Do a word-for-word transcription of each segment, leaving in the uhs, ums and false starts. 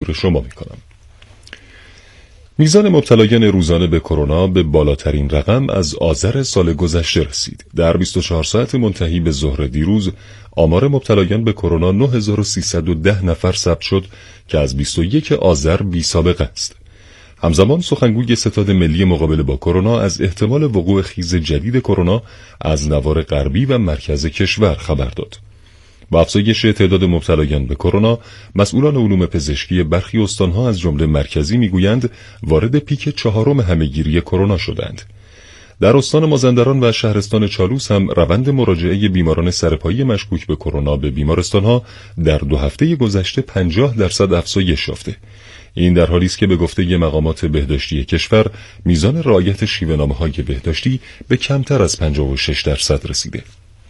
خبر شما میکنم. میزان مبتلایان روزانه به کرونا به بالاترین رقم از آذر سال گذشته رسید. در بیست و چهار ساعت منتهی به ظهر دیروز آمار مبتلایان به کرونا نه هزار و سیصد و ده نفر ثبت شد که از بیست و یک آذر بی سابقه است. همزمان سخنگوی ستاد ملی مقابله با کرونا از احتمال وقوع خیز جدید کرونا از نوار غربی و مرکز کشور خبر داد. با افزایش تعداد مبتلایان به کرونا، مسئولان علوم پزشکی برخی استانها از جمله مرکزی میگویند وارد پیک چهارم همهگیری کرونا شدند. در استان مازندران و شهرستان چالوس هم روند مراجعه بیماران سرپایی مشکوک به کرونا به بیمارستانها در دو هفته گذشته پنجاه درصد افزایش یافته. این در حالی است که به گفته مقامات بهداشتی کشور میزان رعایت شیوه‌نامه‌های بهداشتی به کمتر از پنجاه و شش درصد رسیده.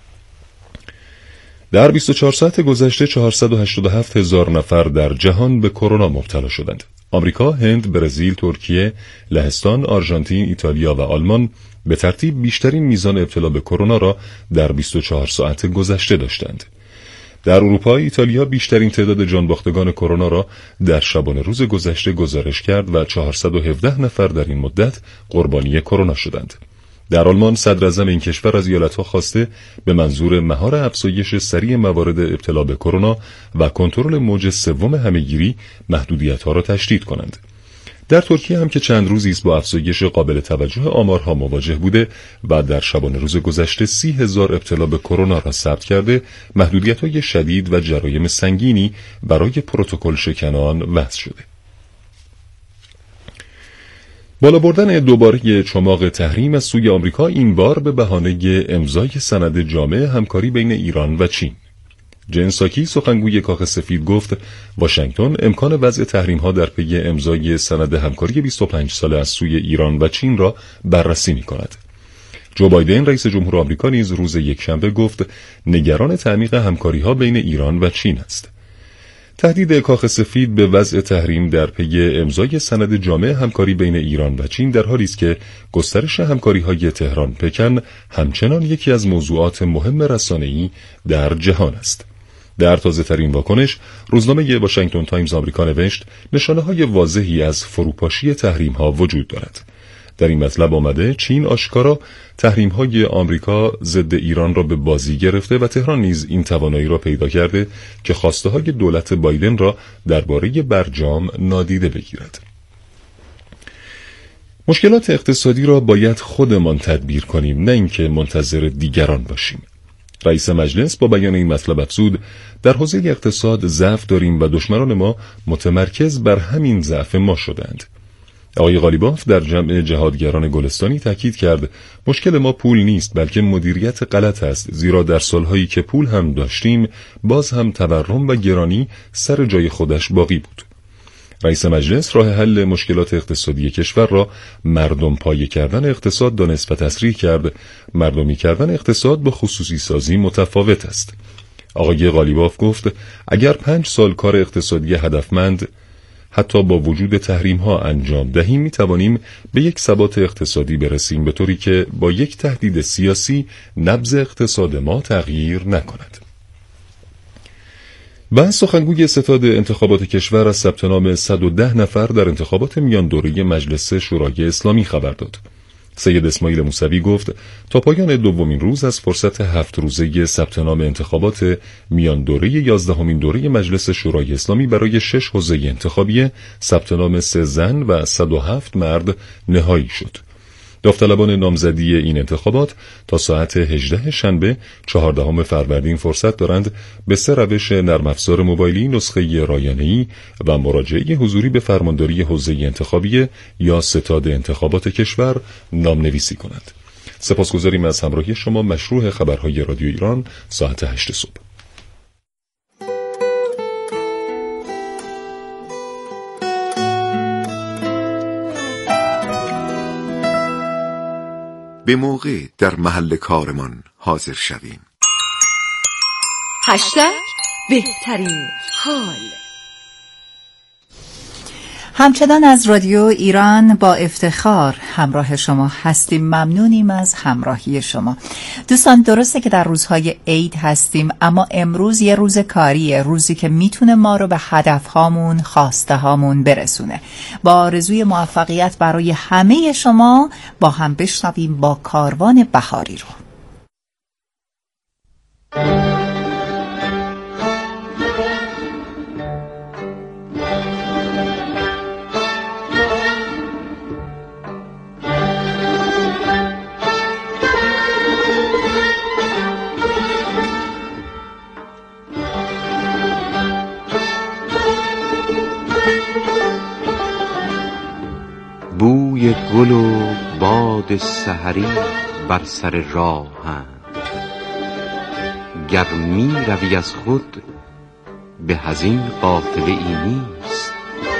در بیست و چهار ساعت گذشته چهارصد و هشتاد و هفت هزار نفر در جهان به کرونا مبتلا شدند. آمریکا، هند، برزیل، ترکیه، لهستان، آرژانتین، ایتالیا و آلمان به ترتیب بیشترین میزان ابتلا به کرونا را در بیست و چهار ساعت گذشته داشتند. در اروپا، ایتالیا بیشترین تعداد جانباختگان کرونا را در شبانه روز گذشته گزارش کرد و چهارصد و هفده نفر در این مدت قربانی کرونا شدند. در آلمان صدراعظم این کشور از ایالت‌ها خواسته به منظور مهار افزایش سریع موارد ابتلا به کرونا و کنترل موج سوم همهگیری محدودیت‌ها را تشدید کنند. در ترکیه هم که چند روزی است با افزایش قابل توجه آمارها مواجه بوده و در شبانه روز گذشته سی هزار ابتلا به کرونا را ثبت کرده، محدودیت‌های شدید و جرایم سنگینی برای پروتکل شکنان وضع شده. بالا بردن دوباره چماق تحریم از سوی آمریکا، این بار به بهانه امضای سند جامع همکاری بین ایران و چین. جن ساکی، سخنگوی کاخ سفید، گفت واشنگتن امکان وضع تحریم‌ها در پی امضای سند همکاری بیست و پنج ساله از سوی ایران و چین را بررسی می‌کند. جو بایدن، رئیس جمهور آمریکا، نیز روز یکشنبه گفت نگران تعمیق همکاری‌ها بین ایران و چین است. تهدید کاخ سفید به وضع تحریم در پی امضای سند جامع همکاری بین ایران و چین در حالی است که گسترش همکاری‌های تهران پکن همچنان یکی از موضوعات مهم رسانه‌ای در جهان است. در تازه‌ترین واکنش، روزنامه واشنگتن تایمز آمریکا نوشت نشانه‌های واضحی از فروپاشی تحریم‌ها وجود دارد. در این مطلب آمده چین آشکارا تحریم‌های آمریکا ضد ایران را به بازی گرفته و تهران نیز این توانایی را پیدا کرده که خواسته‌های دولت بایدن را درباره برجام نادیده بگیرد. مشکلات اقتصادی را باید خودمان تدبیر کنیم، نه اینکه منتظر دیگران باشیم. رئیس مجلس با بیان این مطلب افزود در حوزه اقتصاد ضعف داریم و دشمنان ما متمرکز بر همین ضعف ما شدند. آقای قالیباف در جمع جهادگران گلستانی تاکید کرد مشکل ما پول نیست بلکه مدیریت غلط است، زیرا در سالهایی که پول هم داشتیم باز هم تورم و گرانی سر جای خودش باقی بود. رئیس مجلس راه حل مشکلات اقتصادی کشور را مردم پایه کردن اقتصاد دانست و تصریح کرد مردمی کردن اقتصاد با خصوصی سازی متفاوت است. آقای قالیباف گفت اگر پنج سال کار اقتصادی هدفمند حتی با وجود تحریم ها انجام دهیم می توانیم به یک ثبات اقتصادی برسیم به طوری که با یک تهدید سیاسی نبض اقتصاد ما تغییر نکند. بعد سخنگوی ستاد انتخابات کشور از ثبت نام صد و ده نفر در انتخابات میان دوره مجلس شورای اسلامی خبر داد. سید اسماعیل موسوی گفت تا پایان دومین روز از فرصت هفت روزه ثبت نام انتخابات میان دوره یازدهمین دوره مجلس شورای اسلامی برای شش حوزه انتخابی ثبت نام سه زن و صد و هفت مرد نهایی شد. داوطلبان نامزدی این انتخابات تا ساعت هجده شنبه چهاردهم فروردین فرصت دارند به سه روش نرم افزار موبایلی، نسخه رایانه‌ای و مراجعه حضوری به فرمانداری حوزه انتخابی یا ستاد انتخابات کشور نامنویسی کنند. سپاسگزاریم از همراهی شما. مشروع خبرهای رادیو ایران، ساعت هشت صبح. به موقع در محل کارمان حاضر شویم. هشتگ بهترین حال. همچنان از رادیو ایران با افتخار همراه شما هستیم. ممنونیم از همراهی شما. دوستان، درسته که در روزهای عید هستیم، اما امروز یه روز کاریه، روزی که میتونه ما رو به هدفهامون، خواسته هامون برسونه. با آرزوی موفقیت برای همه شما با هم بشنویم با کاروان بهاری رو. بوی گل و باد سحری بر سر راهند، گر می روی از خود به از این قافله ای نیست.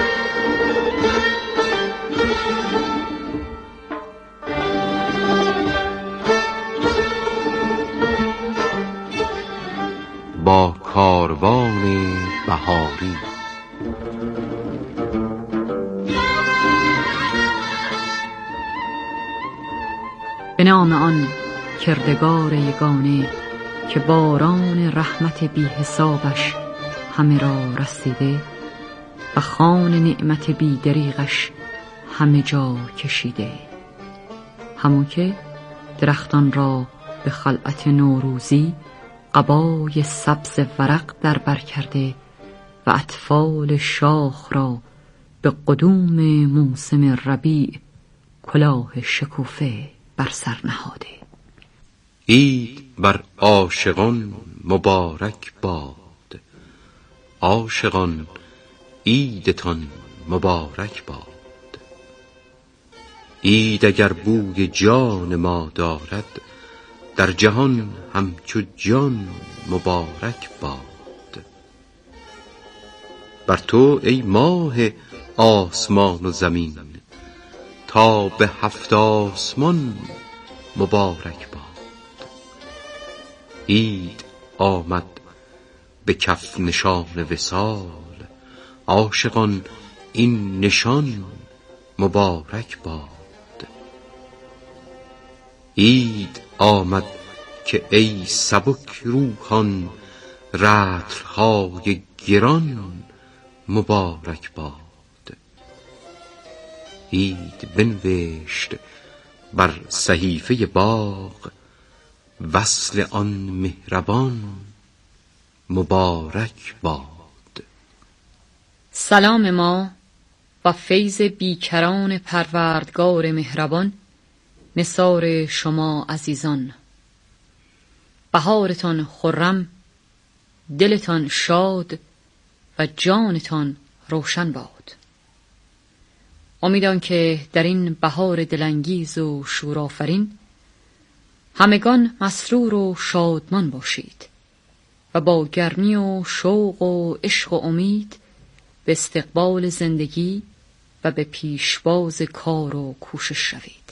با کاروان بهاری. به نام آن کردگار یگانه که باران رحمت بی حسابش همه را رسیده و خوان نعمت بی دریغش همه جا کشیده. همون که درختان را به خلعت نوروزی قبای سبز ورق در بر کرده و اطفال شاخ را به قدوم موسم ربیع کلاه شکوفه بر سر نهاده. عید بر عاشقان مبارک باد، عاشقان عیدتان مبارک باد. عید اگر بوی جان ما دارد، در جهان همچو جان مبارک باد. بر تو ای ماه آسمان و زمین، تا به هفت آسمان مبارک باد. عید آمد به کف نشان وصال، عاشقان این نشان مبارک باد. عید آمد که ای سبک روحان رطل‌های گران مبارک باد. عید بنوشت بر صحیفه باغ وصل آن مهربان مبارک باد. سلام ما و فیض بیکران پروردگار مهربان نثار شما عزیزان. بهارتان خرم، دلتان شاد و جانتان روشن باد. امیدان که در این بهار دلانگیز و شورآفرین همگان مسرور و شادمان باشید و با گرمی و شوق و عشق و امید به استقبال زندگی و به پیشواز کار و کوشش شوید.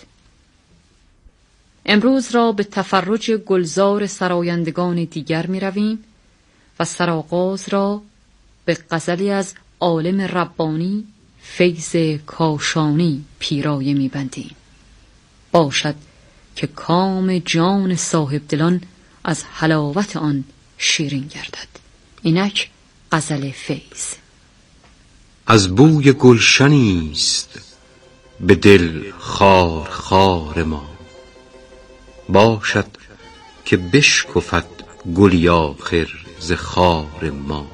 امروز را به تفرج گلزار سرایندگان دیگر می رویم و سرآغاز را به غزلی از عالم ربانی فیض کاشانی پیرایه می بندیم. باشد که کام جان صاحب دلان از حلاوت آن شیرین گردد. اینک غزل فیض. از بوی گلشنیست به دل خار خار ما، باشد که بشکفد گلی آخر ز خار ما.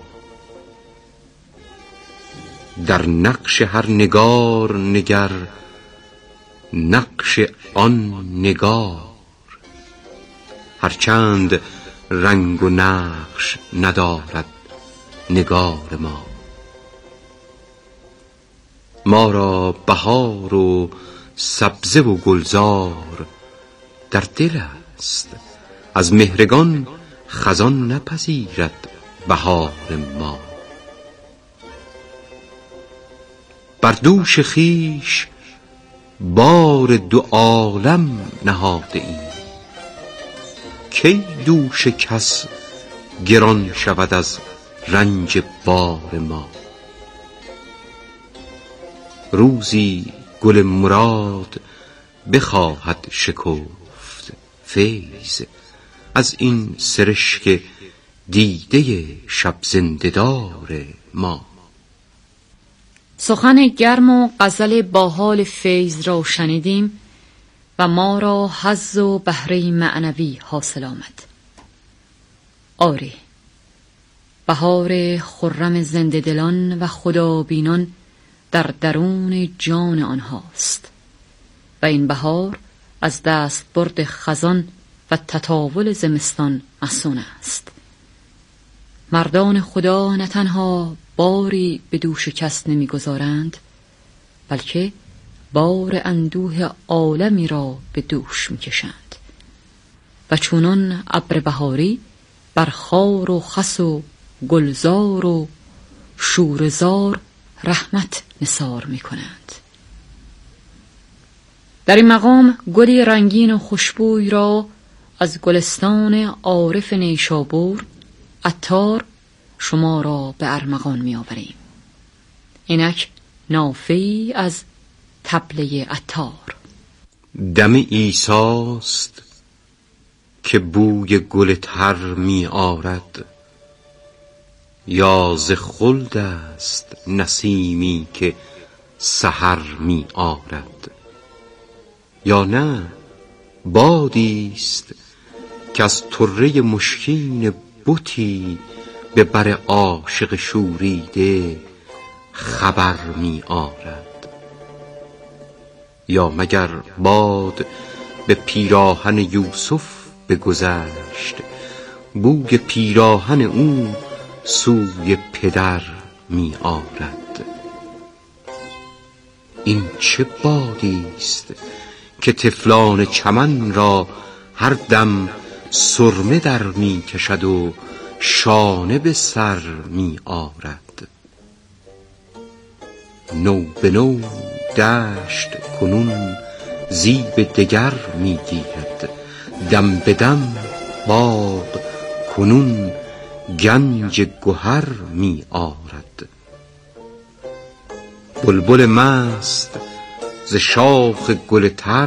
در نقش هر نگار نگر نقش آن نگار، هرچند رنگ و نقش ندارد نگار ما. ما را بهار و سبزه و گلزار در دل است، از مهرگان خزان نپذیرد بهار ما. بر دوش خویش بار دو عالم نهاده ایم، کی دوش کس گران شود از رنج بار ما. روزی گل مراد بخواهد شکفت فیض از این سرشک دیده شب زنده‌دار ما. سخن گرم و غزل با حال فیض را شنیدیم و ما را حظ و بهره معنوی حاصل آمد. آری، بهار خرم زنده دلان و خدابینان در درون جان آنهاست و این بهار از دست برد خزان و تطاول زمستان مسون است. مردان خدا نه تنها باری به دوش کس نمیگذارند، بلکه بار اندوه عالمی را به دوش میکشند و چونان ابر بهاری بر خار و خس و گلزار و شورزار رحمت نثار میکنند. در این مقام گلی رنگین و خوشبوی را از گلستان عارف نیشابور عطار شما را به ارمغان می آوریم. اینک نافه‌ای از طبله عطار. دم عیساست که بوی گل تر می آرد، یا ز خلد است نسیمی که سحر می آرد، یا نه بادیست که از طره مشکین بتی به بر عاشق شوریده خبر می آرد. یا مگر باد به پیراهن یوسف بگذشت، بوی پیراهن او سوی پدر می آرد. این چه بادیست که طفلان چمن را هر دم سرمه در می کشد و شانه به سر می آرد. نو به نو دشت کنون زیب دگر می گیرد، دم به دم باغ کنون گنج گهر می آرد. بلبل مست ز شاخ گل تر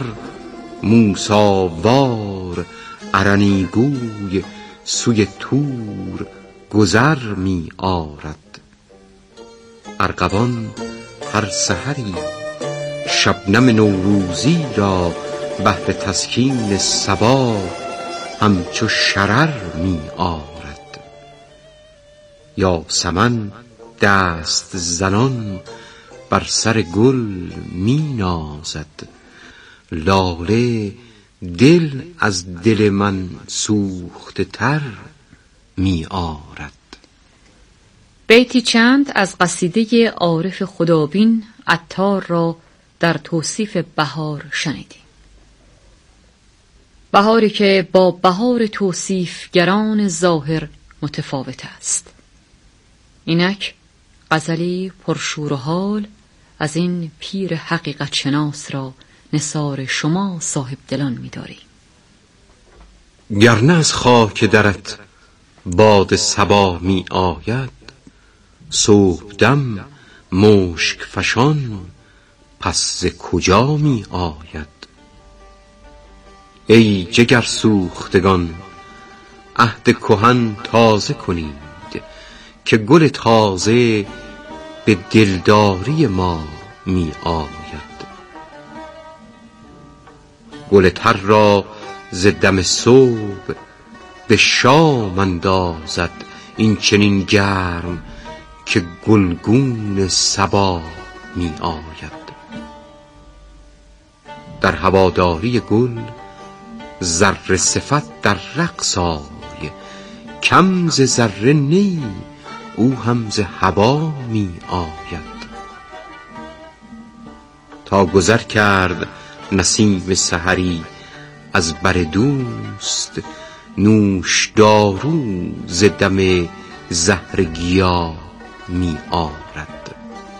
موسیوار ارنیگوی سوی تور گذر می آرد. ارغوان هر سحری شبنم نوروزی را بهر تسکین صبا همچو شرر می آرد. یاسمن دست زنان بر سر گل می نازد، لاله دل از دل من سوخته تر می آرد. بیتی چند از قصیده عارف خدابین عطار را در توصیف بهار شنیدیم. بهاری که با بهار توصیفگران ظاهر متفاوت است. اینک غزلی پرشور و حال از این پیر حقیقت شناس را نثار شما صاحب دلان می داریم. گرنه از خاک درت باد صبا می آید، صبح دم مشک فشان پس ز کجا می آید. ای جگر سوختگان عهد کهن تازه کنید، که گل تازه به دلداری ما می آید. گل تر را ز دم صبح به شام اندازد، این چنین گرم که گلگون صبا می آید. در هواداری گل ذره صفت در رقص آی، کم ز ذره نی او هم ز هوا می آید. تا گذر کرد نسیم سحری از بر دوست، نوش دارو ز دم زهر گیا می آرد.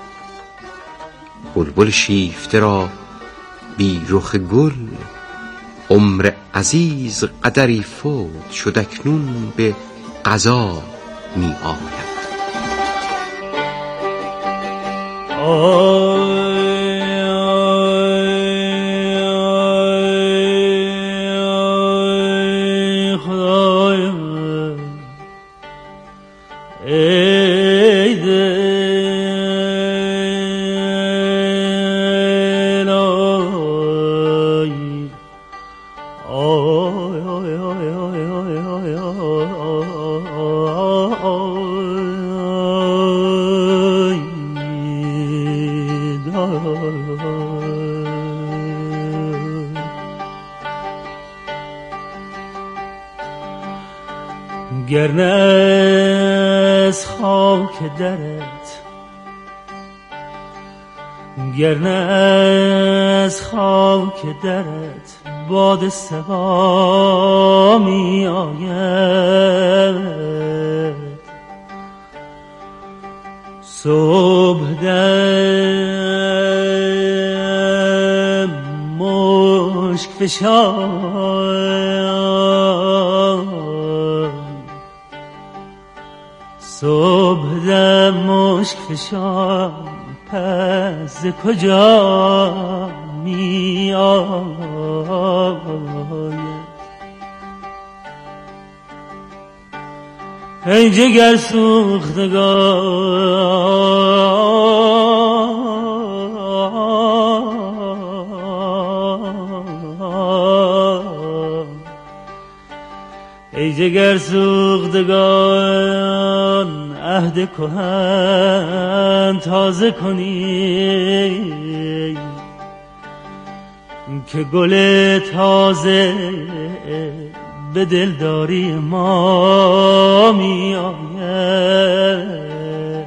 بلبل شیفته را بی رخ گل عمر عزیز قدری فوت شد، اکنون به قضا می آید. آی گرنه از خاک درت، گرنه از خاک درت باد صبا می آید، صبح دم مشک فشان، صبح دم مشک فشان، پس ز کجا می آید؟ ای جگر سوختگان، ای جگر سوختگان، عهد کهن تازه کنی که گل تازه به دلداری ما می آید.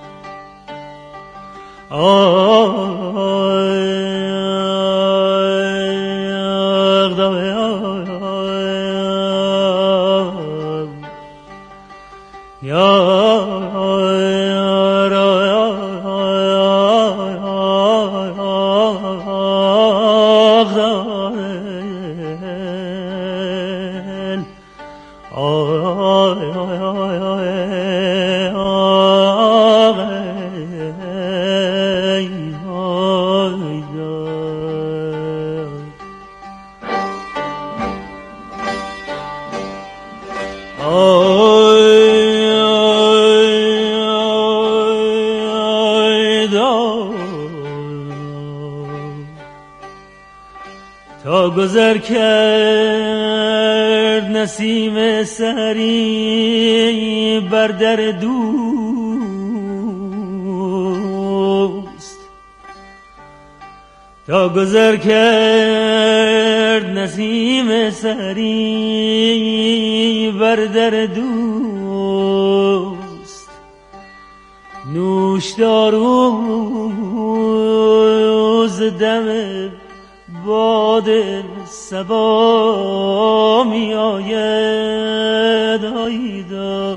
تا گذر کرد نسیم سحری بر در دوست، تا گذر کرد نسیم سحری بر در دوست، نوش داروز دم باد صبا می آید. آیدا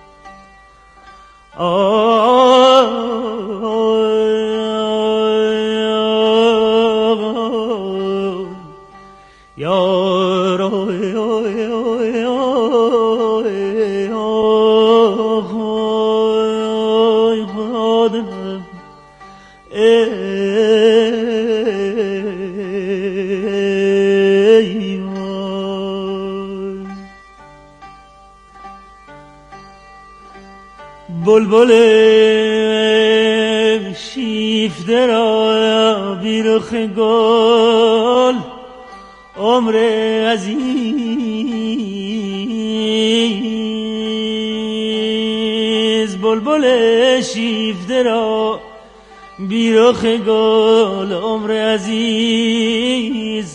بلبل شیفته را بیرخ گل عمر عزیز، بلبل شیفته را بیرخ گل عمر عزیز،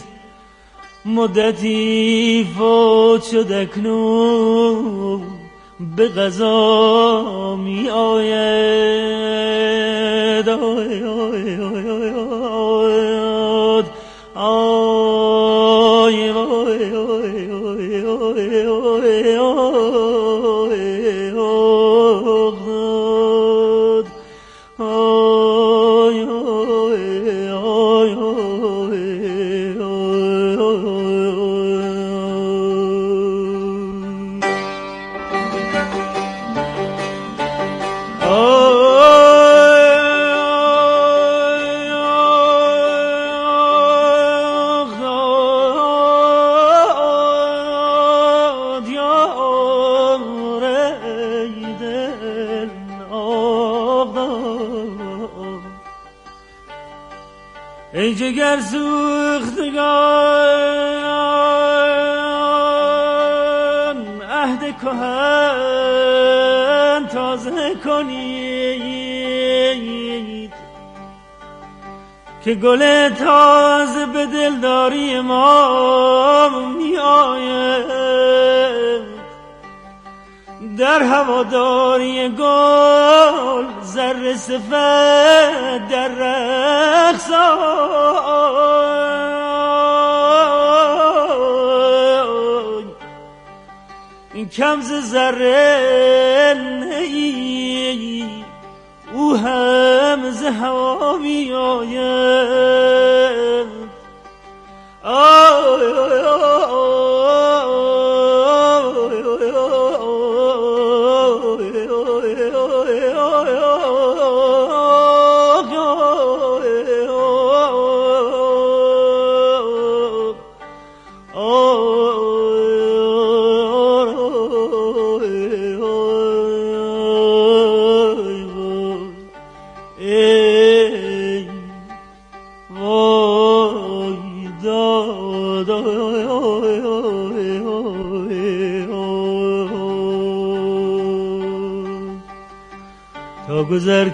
مدتی فوت شد اکنون به قضا می آید. آی آی آی آی آی آی ای جگر سوختگان، عهد کهن تازه کنید که گل تازه به دلداری ما می آید. در هواداری گل زر سفید در رقص این کم ز ذره نیی او هم ز هوا می آید. آی آی تا گذر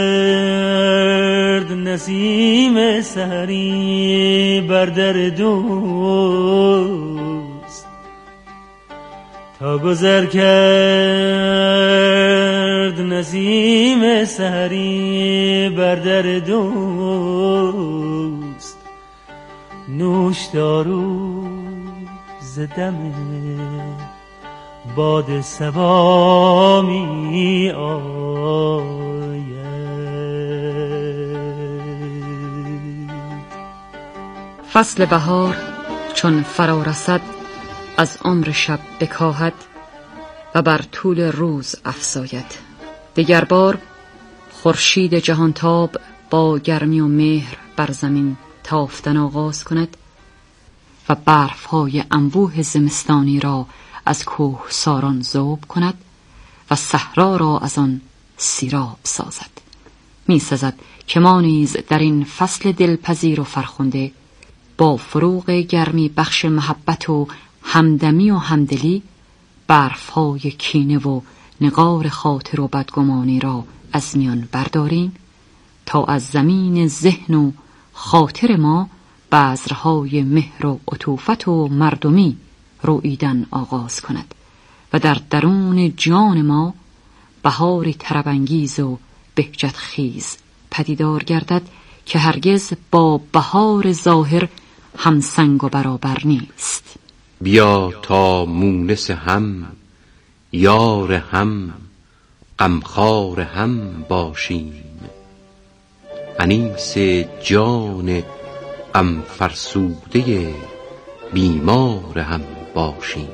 کرد نسیم سحری بر در دوست، تا گذر کرد نسیم سحری بر در دوست، نوش دارو ز دم باد صبا می آید. فصل بهار چون فرا رسد از عمر شب بکاهد و بر طول روز افزاید. دگر بار خورشید جهانتاب با گرمی و مهر بر زمین تافتن آغاز کند و برف‌های انبوه زمستانی را از کوه ساران ذوب کند و صحرا را از آن سیراب سازد. می سزد که ما نیز در این فصل دلپذیر و فرخنده با فروغ گرمی بخش محبت و همدمی و همدلی برف‌های کینه و نقار خاطر و بدگمانی را از میان برداریم تا از زمین ذهن و خاطر ما بذرهای مهر و عطوفت و مردمی رویدن آغاز کند و در درون جان ما بهاری طرب‌انگیز و بهجت خیز پدیدار گردد که هرگز با بهار ظاهر همسنگ و برابر نیست. بیا تا مونس هم، یار هم، غمخوار هم باشیم، انیس جان غم فرسوده بیمار هم باشیم.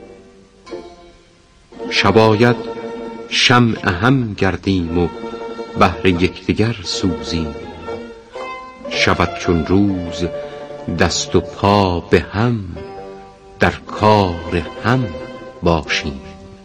شباید شمع هم گردیم و بهر یکدیگر سوزیم، شود چون روز دست و پا به هم در کار هم باشیم.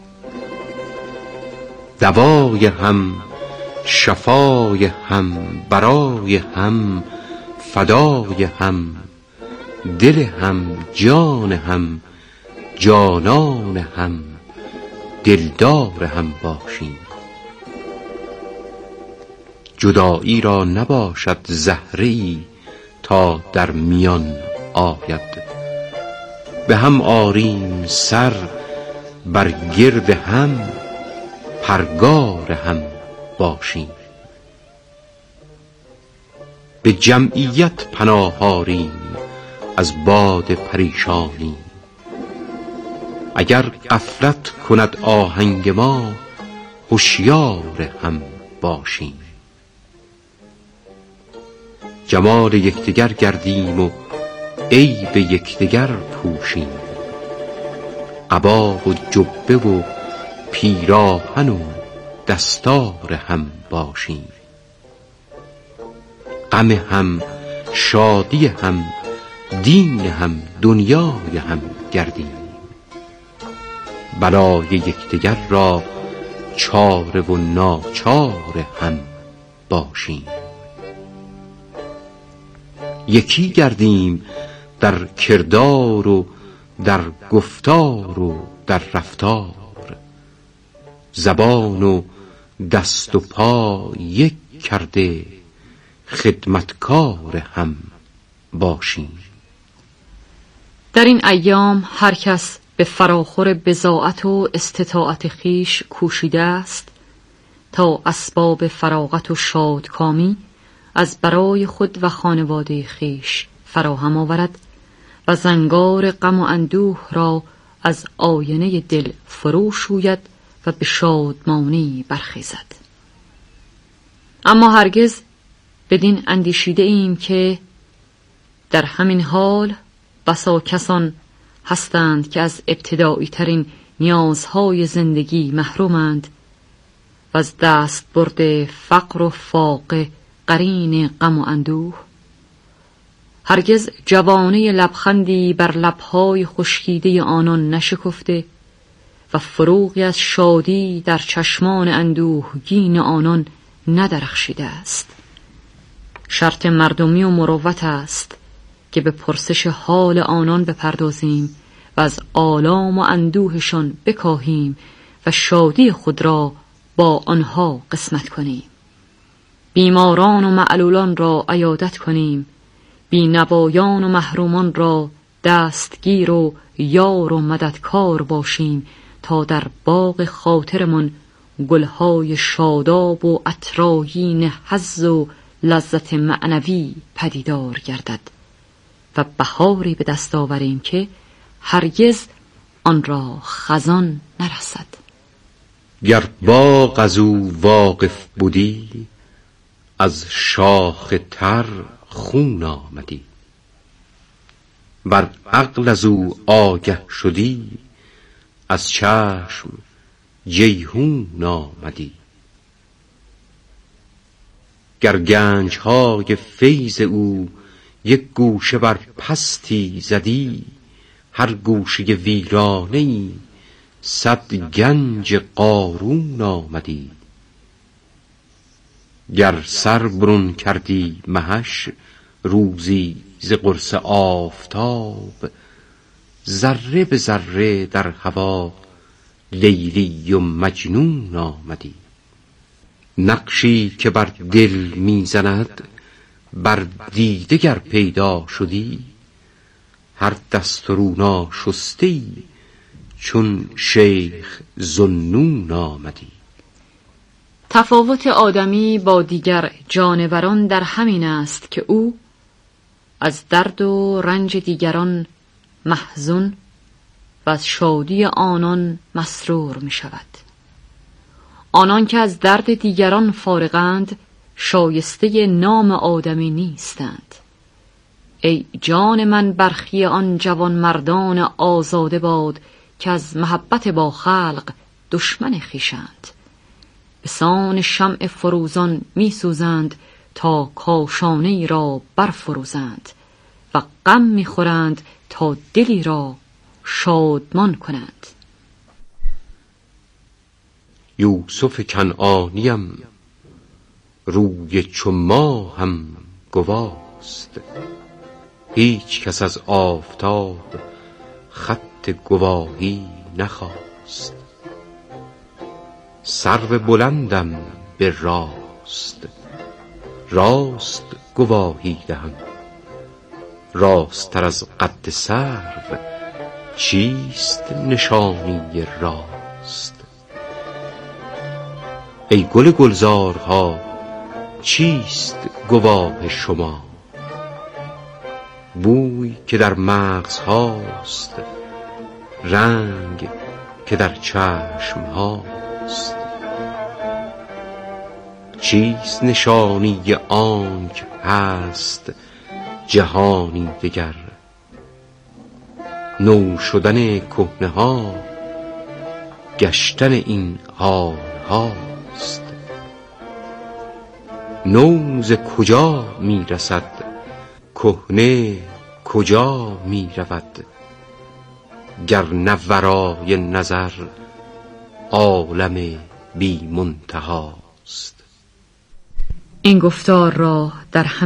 دوای هم، شفای هم، برای هم، فدای هم، دل هم، جان هم، جانان هم، دلدار هم باشیم. جدایی را نباشد زهره‌ای تا در میان آید، به هم آریم سر بر گرد هم، پرگار هم باشیم. به جمعیت پناه آریم از باد پریشانی، اگر غفلت کند آهنگ ما هوشیار هم باشیم. جمال یکدیگر گردیم و عیب یکدیگر پوشیم، قبا و جبه و پیراهن و دستار هم باشیم. غم هم، شادی هم، دین هم، دنیای هم گردیم، بلای یکدیگر را چاره و ناچار هم باشیم. یکی گردیم در کردار و در گفتار و در رفتار، زبان و دست و پا یک کرده خدمتکار هم باشیم. در این ایام هر کس به فراخور بضاعت و استطاعت خیش کوشیده است تا اسباب فراغت و شادکامی از برای خود و خانواده خیش فراهم آورد و زنگار غم و اندوه را از آینه دل فرو شوید و به شادمانی برخیزد. اما هرگز بدین اندیشیده ایم که در همین حال بسا کسان هستند که از ابتدایی ترین نیازهای زندگی محرومند و از دست برده فقر و فاقه قرین غم و اندوه. هرگز جوانه لبخندی بر لبهای خشکیده آنان نشکفته و فروغی از شادی در چشمان اندوهگین آنان ندرخشیده است. شرط مردمی و مروت است که به پرسش حال آنان بپردازیم و از آلام و اندوهشان بکاهیم و شادی خود را با آنها قسمت کنیم. بیماران و معلولان را عیادت کنیم، بینوایان و محرومان را دستگیر و یار و مددکار باشیم تا در باغ خاطرمان گلهای شاداب و عطرآیین حظ و لذت معنوی پدیدار گردد و بهاری به دست آوریم که هرگز آن را خزان نرسد. گر باغ از او واقف بودی، از شاخ تر خون آمدی. ور عقل از او آگه شدی، از چشم جیحون آمدی. گر گنج های فیض او یک گوشه بر پستی زدی، هر گوشه ویرانه ای صد گنج قارون آمدی. گر سر برون کردی مهش روزی ز قرص آفتاب، ذره به ذره در هوا لیلی و مجنون آمدی. نقشی که بر دل میزند بر دیده گر پیدا شدی، هر دست و رو ناشسته چون شیخ ذوالنون آمدی. تفاوت آدمی با دیگر جانوران در همین است که او از درد و رنج دیگران محزون و از شادی آنان مسرور می شود. آنان که از درد دیگران فارغند شایسته نام آدمی نیستند. ای جان من برخی آن جوان مردان آزاده باد که از محبت با خلق دشمن خویشند. به سان شمع فروزان می سوزند تا کاشانه را برفروزند و غم می خورند تا دلی را شادمان کنند. یوسف کنعانیم روی چو ماهم گواست، هیچ کس از آفتاب خط گواهی نخواست. سرو بلندم به راست، راست گواهی دهم. راست تر از قد سرو چیست نشانی راست؟ ای گل گلزارها چیست گواه شما؟ بوی که در مغز هاست، رنگ که در چشم هاست. چیست نشانی آنک هست جهانی دگر؟ نو شدن کهنه ها، گشتن این حال هاست. نو ز کجا می رسد، کهنه کجا می رود؟ گر نه ورای نظر عالم بی منتهاست. این گفتار را در